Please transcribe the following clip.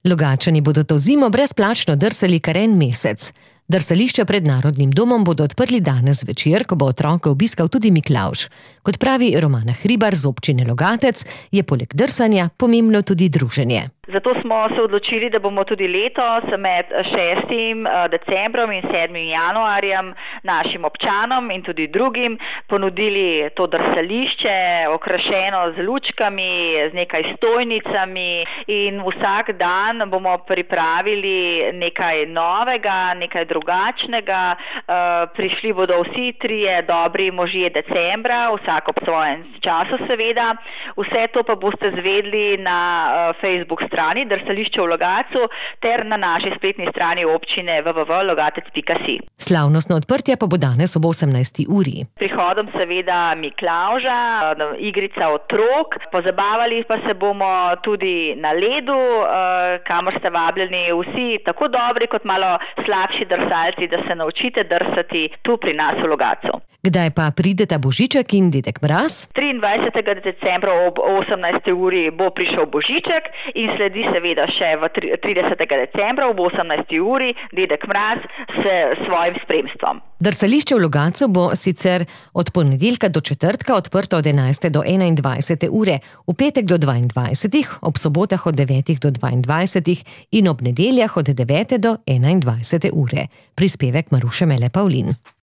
Logatčani bodo to zimo brezplačno drsali kar en mesec. Drsališče pred Narodnim domom bodo odprli danes zvečer, ko bo otroke obiskal tudi Miklavž. Kot pravi Romana Hribar z občine Logatec, je poleg drsanja pomembno tudi druženje. Zato smo se odločili, da bomo tudi letos med 6. decembrom in 7. januarjem našim občanom in tudi drugim ponudili to drsališče, okrašeno z lučkami, z nekaj stojnicami, in vsak dan bomo pripravili nekaj novega, nekaj drugačnega. Prišli bodo vsi trije dobri možje decembra, vsak ob svojem času seveda. Vse to pa boste zvedli na Facebook strani Drsališče v Logatcu ter na naši spletni strani občine www.logatec.si. Slavnostno odprtje pa bo danes ob 18. uri. Prihodom seveda Miklavža, igrica otrok, pozabavali pa se bomo tudi na ledu, kamor ste vabljeni vsi, tako dobri kot malo slabši drsalci, da se naučite drsati tu pri nas v Logatcu. Kdaj pa prideta Božiček in Dedek Mraz? 23. decembra ob 18. uri bo prišel Božiček in sledi seveda še v 30. decembra ob 18. uri Dedek Mraz s svojim spremstvom. Drsališče v Logatcu bo sicer od ponedeljka do četrtka odprto od 11. do 21. ure, v petek do 22. ob sobotah od 9. do 22. in ob nedeljah od 9. do 21. ure. Prispevek Maruše Mele Pavlin.